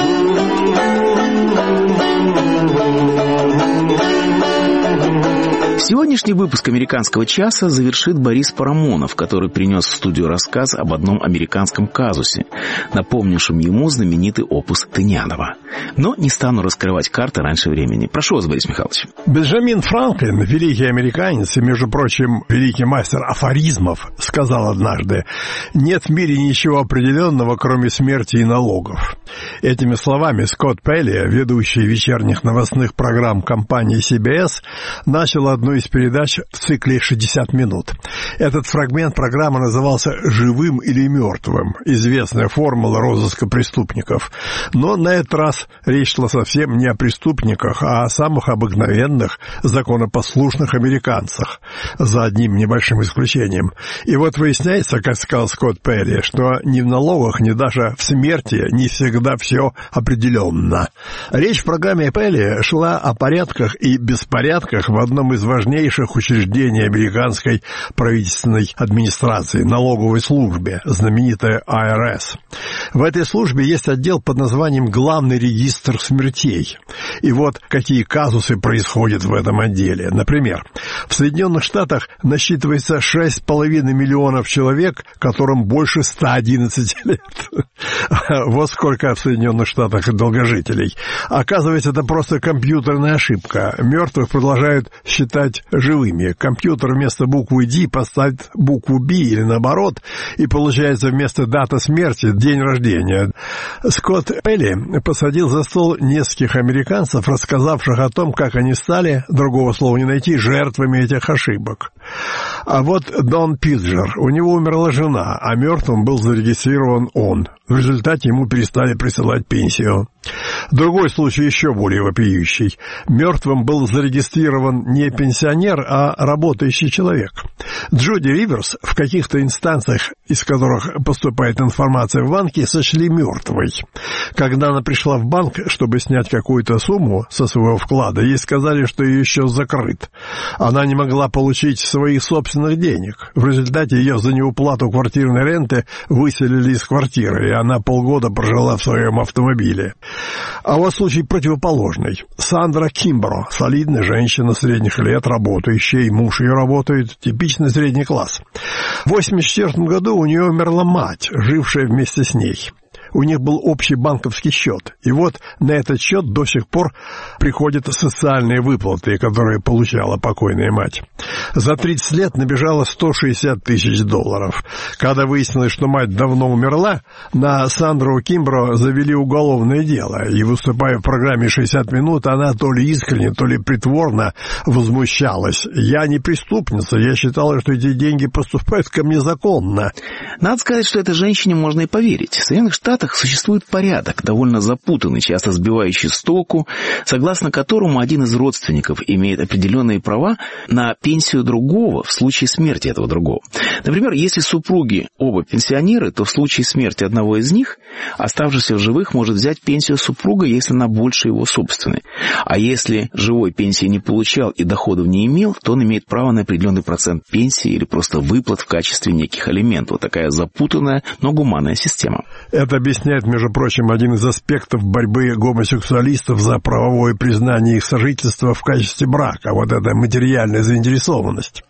Сегодняшний выпуск «Американского часа» завершит Борис Парамонов, который принес в студию рассказ об одном американском казусе, напомнившем ему знаменитый опус Тынянова. Но не стану раскрывать карты раньше времени. Прошу вас, Борис Михайлович. Бенджамин Франклин, великий американец и, между прочим, великий мастер афоризмов, сказал однажды: «Нет в мире ничего определенного, кроме смерти и налогов». Этими словами Скотт Пелли, ведущий вечерних новостных программ компании си би эс, начал одну из передач в цикле шестьдесят минут. Этот фрагмент программы назывался «Живым или мертвым», известная формула розыска преступников. Но на этот раз речь шла совсем не о преступниках, а о самых обыкновенных, законопослушных американцах, за одним небольшим исключением. И вот выясняется, как сказал Скотт Перри, что ни в налогах, ни даже в смерти не всегда все определенно. Речь в программе Пелли шла о порядках и беспорядках в одном из важнейших учреждений американской правительственной администрации, налоговой службе, знаменитой ай ар эс. В этой службе есть отдел под названием «Главный регистр смертей». И вот какие казусы происходят в этом отделе. Например, в Соединенных Штатах насчитывается шесть с половиной миллионов человек, которым больше ста одиннадцати лет. Вот сколько в Соединенных Штатах долгожителей. Оказывается, это просто компьютерная ошибка. Мертвых продолжают считать живыми. Компьютер вместо буквы D поставит букву B или наоборот, и получается вместо даты смерти день рождения. Скотт Пелли посадил за стол нескольких американцев, рассказавших о том, как они стали, другого слова не найти, жертвами этих ошибок. А вот Дон Пиджер, у него умерла жена, а мертвым был зарегистрирован он. В результате ему перестали присылать пенсию. Другой случай еще более вопиющий. Мертвым был зарегистрирован не пенсионер, а работающий человек. Джуди Риверс в каких-то инстанциях, из которых поступает информация в банке, сочли мертвой. Когда она пришла в банк, чтобы снять какую-то сумму со своего вклада, ей сказали, что ее счет закрыт. Она не могла получить своих собственных денег. В результате ее за неуплату квартирной ренты выселили из квартиры, и она полгода прожила в своем автомобиле. А вот случай противоположный. Сандра Кимбро, солидная женщина средних лет, работающая, и муж ее работает, типичный средний класс. В восемьдесят четвёртом году у нее умерла мать, жившая вместе с ней. У них был общий банковский счет. И вот на этот счет до сих пор приходят социальные выплаты, которые получала покойная мать. За тридцать лет набежало сто шестьдесят тысяч долларов. Когда выяснилось, что мать давно умерла, на Сандру Кимбро завели уголовное дело. И, выступая в программе «шестьдесят минут», она то ли искренне, то ли притворно возмущалась. «Я не преступница, я считала, что эти деньги поступают ко мне законно». Надо сказать, что этой женщине можно и поверить. В Соединенных Штатах существует порядок, довольно запутанный, часто сбивающий с толку, согласно которому один из родственников имеет определенные права на пенсию другого в случае смерти этого другого. Например, если супруги оба пенсионеры, то в случае смерти одного из них оставшийся в живых может взять пенсию супруга, если она больше его собственной. А если живой пенсии не получал и доходов не имел, то он имеет право на определенный процент пенсии или просто выплат в качестве неких алиментов. Вот такая запутанная, но гуманная система. Это объясняет, между прочим, один из аспектов борьбы гомосексуалистов за правовое признание их сожительства в качестве брака. Вот эта материальная заинтересованность.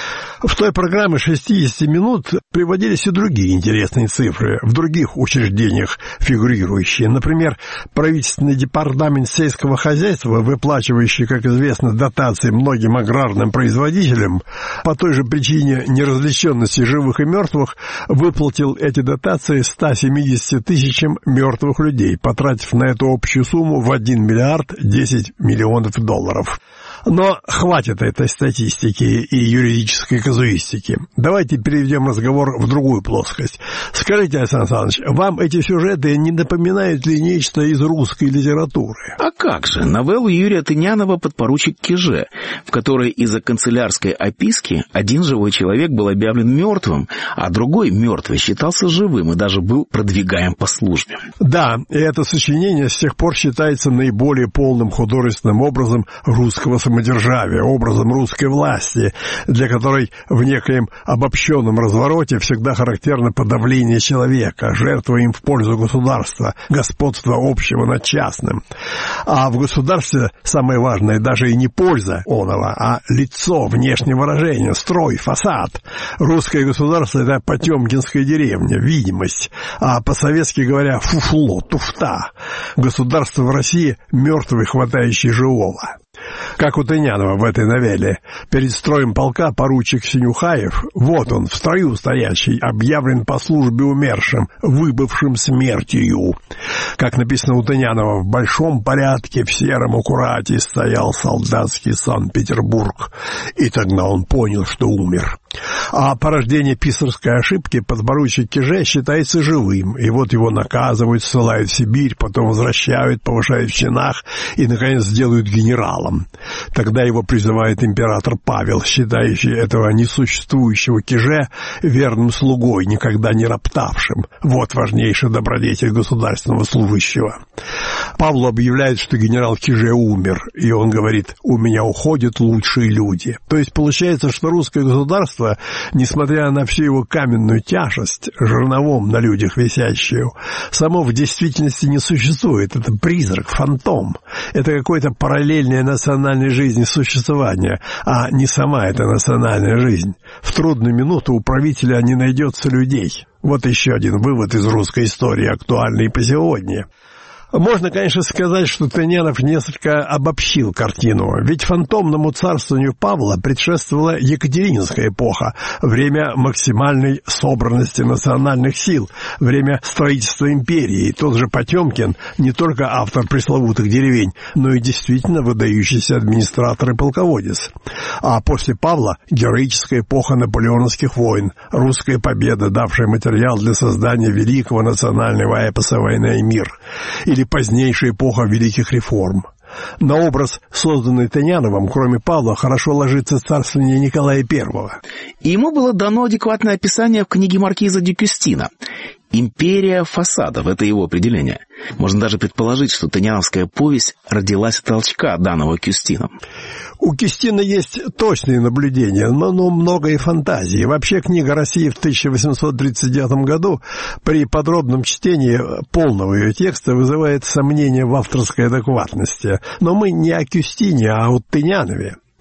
В той программе шестьдесят минут приводились и другие интересные цифры, в других учреждениях фигурирующие. Например, правительственный департамент сельского хозяйства, выплачивающий, как известно, дотации многим аграрным производителям, по той же причине неразличенности живых и мертвых, выплатил эти дотации ста семидесяти тысячам мертвых людей, потратив на эту общую сумму в один миллиард десять миллионов долларов. Но хватит этой статистики и юридической казуистики. Давайте переведем разговор в другую плоскость. Скажите, Александр Александрович, вам эти сюжеты не напоминают ли нечто из русской литературы? А как же? Новеллу Юрия Тынянова «Подпоручик Киже», в которой из-за канцелярской описки один живой человек был объявлен мертвым, а другой мертвый считался живым и даже был продвигаем по службе. Да, и это сочинение с тех пор считается наиболее полным художественным образом русского самодержавия, образом русской власти, для которой в некоем обобщенном развороте всегда характерно подавление человека, жертва им в пользу государства, господство общего над частным. А в государстве самое важное даже и не польза оного, а лицо, внешнее выражение, строй, фасад. Русское государство — это потемкинская деревня, видимость, а по-советски говоря, фуфло, туфта. Государство в России — мертвый, хватающий живого. Как у Тынянова в этой новелле. Перед строем полка поручик Синюхаев, вот он, в строю стоящий, объявлен по службе умершим, выбывшим смертью. Как написано у Тынянова, в большом порядке, в сером аккурате стоял солдатский Санкт-Петербург. И тогда он понял, что умер. А порождение писарской ошибки подпоручик Киже считается живым, и вот его наказывают, ссылают в Сибирь, потом возвращают, повышают в чинах и, наконец, делают генералом. Тогда его призывает император Павел, считающий этого несуществующего Киже верным слугой, никогда не роптавшим. Вот важнейший добродетель государственного служащего. Павлу объявляют, что генерал Киже умер, и он говорит: «У меня уходят лучшие люди». То есть получается, что русское государство, несмотря на всю его каменную тяжесть, жерновом на людях висящую, само в действительности не существует. Это призрак, фантом. Это какое-то параллельное национальной жизни существование, а не сама эта национальная жизнь. В трудную минуту у правителя не найдется людей. Вот еще один вывод из русской истории, актуальный и по сегодня. Можно, конечно, сказать, что Тынянов несколько обобщил картину, ведь фантомному царствованию Павла предшествовала Екатерининская эпоха, время максимальной собранности национальных сил, время строительства империи. И тот же Потемкин не только автор пресловутых деревень, но и действительно выдающийся администратор и полководец. А после Павла героическая эпоха наполеоновских войн, русская победа, давшая материал для создания великого национального эпоса «Война и мир», или позднейшая эпоха великих реформ. На образ, созданный Тыняновым, кроме Павла, хорошо ложится царствование Николая Первого. И ему было дано адекватное описание в книге маркиза де Кюстина «Империя фасадов» — это его определение. Можно даже предположить, что тыняновская повесть родилась от толчка, данного Кюстином. У Кюстина есть точные наблюдения, но, но много и фантазии. Вообще, книга «Россия» в тысяча восемьсот тридцать девятом году при подробном чтении полного ее текста вызывает сомнения в авторской адекватности. Но мы не о Кюстине, а о Тынянове.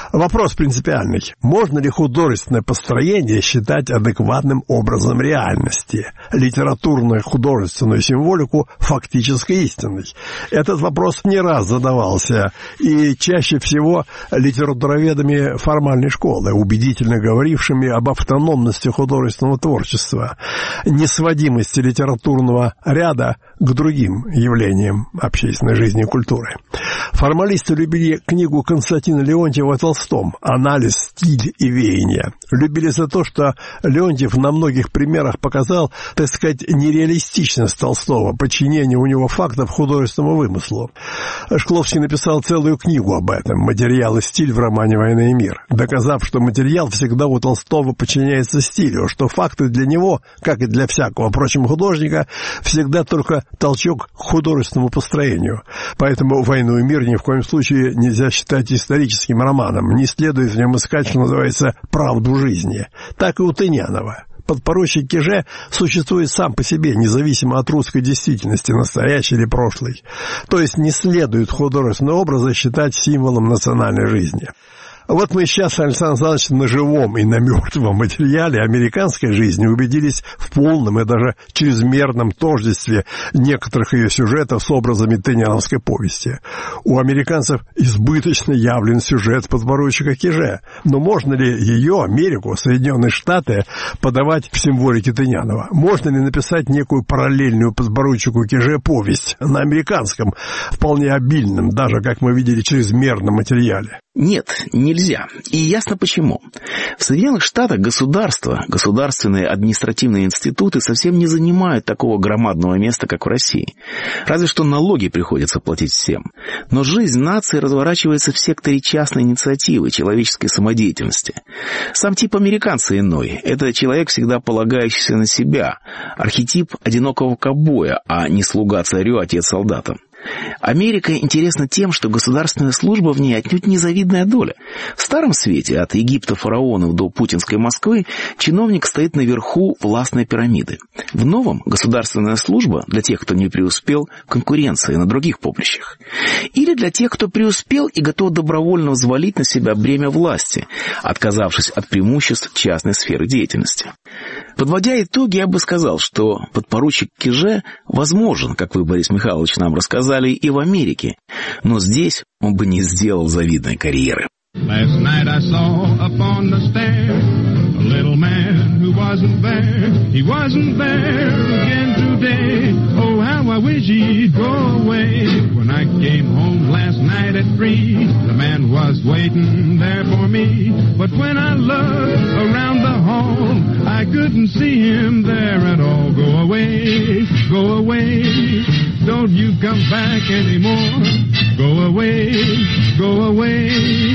Вопрос принципиальный. Можно ли художественное построение считать адекватным образом реальности, литературную художественную символику фактически истинной? Этот вопрос не раз задавался, и чаще всего литературоведами формальной школы, убедительно говорившими об автономности художественного творчества, несводимости литературного ряда к другим явлениям общественной жизни и культуры. Формалисты любили книгу Константина Леонтьева о Толстом «Анализ, стиль и веяние». Любили за то, что Леонтьев на многих примерах показал, так сказать, нереалистичность Толстого, подчинение у него фактов художественному вымыслу. Шкловский написал целую книгу об этом «Материал и стиль» в романе «Война и мир», доказав, что материал всегда у Толстого подчиняется стилю, что факты для него, как и для всякого, впрочем, художника, всегда только толчок к художественному построению. Поэтому «Войну и мир» ни в коем случае нельзя считать историческим романом, не следует в нем искать, что называется, правду жизни. Так и у Тынянова. Подпоручик Киже существует сам по себе, независимо от русской действительности, настоящей или прошлой. То есть не следует художественные образы считать символом национальной жизни. Вот мы сейчас, Александр Александрович, на живом и на мертвом материале американской жизни убедились в полном и даже чрезмерном тождестве некоторых ее сюжетов с образами тыняновской повести. У американцев избыточно явлен сюжет подпоручика Киже. Но можно ли ее, Америку, Соединенные Штаты, подавать в символике Тынянова? Можно ли написать некую параллельную подпоручику Киже повесть на американском, вполне обильном, даже, как мы видели, чрезмерном материале? Нет, нельзя. И ясно почему. В Соединенных Штатах государство, государственные административные институты совсем не занимают такого громадного места, как в России. Разве что налоги приходится платить всем. Но жизнь нации разворачивается в секторе частной инициативы, человеческой самодеятельности. Сам тип американца иной. Это человек, всегда полагающийся на себя. Архетип одинокого ковбоя, а не слуга царю, отец солдатам. Америка интересна тем, что государственная служба в ней отнюдь незавидная доля. В Старом Свете, от Египта фараонов до путинской Москвы, чиновник стоит наверху властной пирамиды. В Новом государственная служба для тех, кто не преуспел в конкуренции на других поприщах. Или для тех, кто преуспел и готов добровольно взвалить на себя бремя власти, отказавшись от преимуществ частной сферы деятельности. Подводя итоги, я бы сказал, что подпоручик Киже возможен, как вы, Борис Михайлович, нам рассказали, и в Америке, но здесь он бы не сделал завидной карьеры. Last night I saw upon the stair a little man who wasn't there. He wasn't there again today. Oh, how I wish he'd go away. When I came home last night at three, the man was waiting there for me. But when I looked around the hall, I couldn't see him there at all. Go away, go away. Don't you come back anymore. Go away, go away.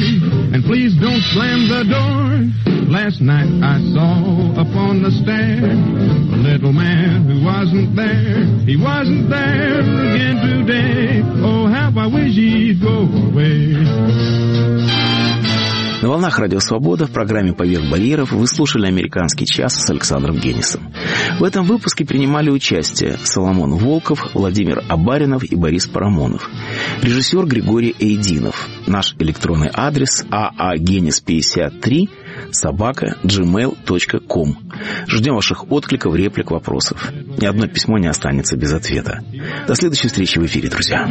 And please don't slam the door. Last night I saw upon the stair a little man who wasn't there. He wasn't there again today. Oh, how I wish he'd go away. На волнах Радио Свобода в программе «Поверх барьеров» вы слушали «Американский час» с Александром Генисом. В этом выпуске принимали участие Соломон Волков, Владимир Абаринов и Борис Парамонов. Режиссер Григорий Эйдинов. Наш электронный адрес а а генис пятьдесят три собака джимейл точка ком. Ждем ваших откликов, реплик, вопросов. Ни одно письмо не останется без ответа. До следующей встречи в эфире, друзья.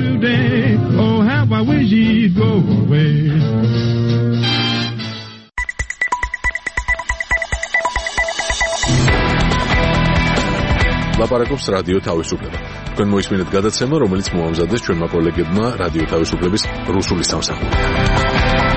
ლაპარაკობს რადიო თავისუფლება. თქვენ მოისმინეთ გადაცემა, რომელიც მოამზადეს ჩვენმა კოლეგებმა რადიო თავისუფლების რუსული სამსახურიდან.